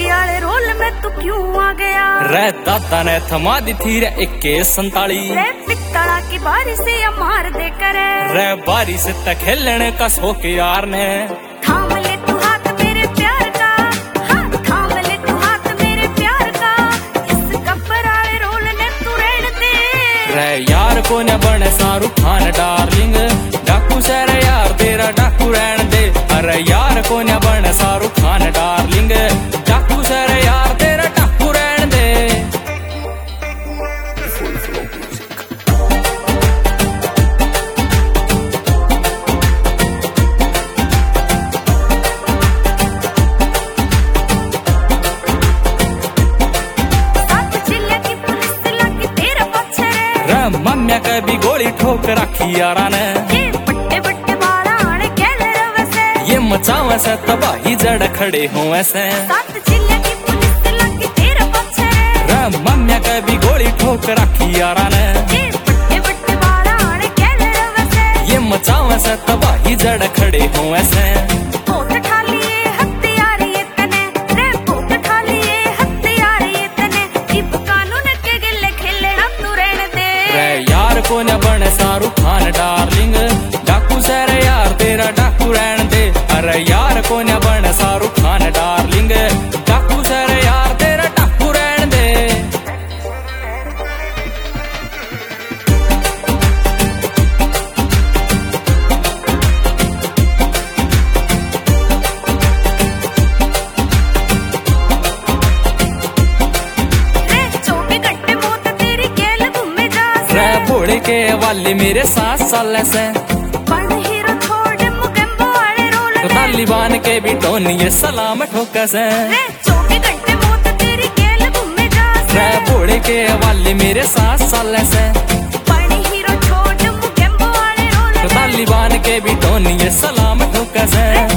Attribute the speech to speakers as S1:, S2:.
S1: वाले रोल में तू क्यों आ गया?
S2: रे दादा ने थमा दी थी रे 4147।
S1: रे पित्तला की बारी से या मार दे करे।
S2: रे बारी से तक खेलने का शौक यार ने।
S1: थाम ले तू हाथ मेरे प्यार का, हाँ थाम ले तू हाथ मेरे प्यार का। इस गब्बर वाले रोल में तू रहने दे।
S2: रे यार को न बने शाहरुख खान डार्लिंग, डाकू से रे यार तेरा डाकू रहने दे। अरे यार को न बने शाहरुख खान डार्लिंग, डाकू से रे यार तेरा डाकू रहने दे। मम्या के भी गोली ठोक रखी यारा ने।
S1: ये बट्टे बट्टे बाला आने कैले रवसे।
S2: ये मचावे से तबाही जड़ खड़े हो ऐसे।
S1: सात जिले की पुलिस लगी तेरे पीछे।
S2: मम्या के भी गोली ठोक रखी यारा ने।
S1: ये बट्टे बट्टे बाला आने कैले रवसे।
S2: ये मचावे से तबाही जड़ खड़े हो ऐसे।
S1: पोत ठा लिए हथियार ये तने, रे पोत ठा लिए हथियार ये तने। इब कानून के गिले खेले ना तू रहने दे।
S2: यार को न बने शाहरुख खान डार्लिंग, डाकू से रे यार तेरा डाकू रहने दे। अरे यार को न बने शाहरुख खान डार्लिंग, डाकू से रे यार तेरा डाकू रहने दे। भोड़े के वाले मेरे 7 साल से।
S1: हीरो छोड़ मुकेम्बो वाले रोल में।
S2: तालिबान के भी टोन ये सलाम ठोका से।
S1: 24 घंटे मौत तेरी खेल घूमे जा से।
S2: भोड़े के वाले मेरे 7 साल से।
S1: हीरो छोड़ मुकेम्बो वाले रोल में।
S2: तालिबान के भी टोन ये सलाम ठोका से।